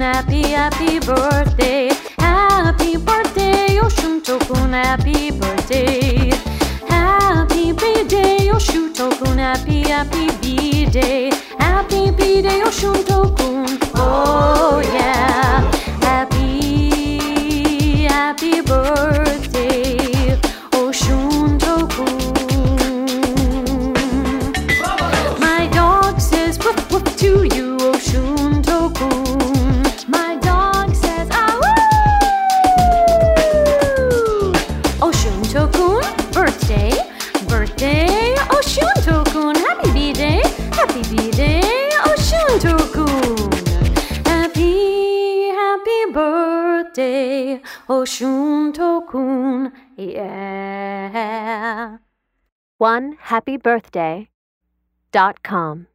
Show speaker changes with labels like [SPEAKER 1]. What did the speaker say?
[SPEAKER 1] happy birthday. Happy birthday, Oshun-tokun, happy birthday. Happy B-day, Oshun-tokun, happy B-day. Happy B-day, Oshun-tokun, oh yeah. Happy birthday, Oshun-tokun. My dog says woof woof to you, Oshun-tokun. My dog says ah woo. Oshun-tokun, birthday, Oshun-tokun, happy B-day, Oshun-tokun. Happy birthday, Oshun-tokun, yeah.
[SPEAKER 2] OneHappyBirthday.com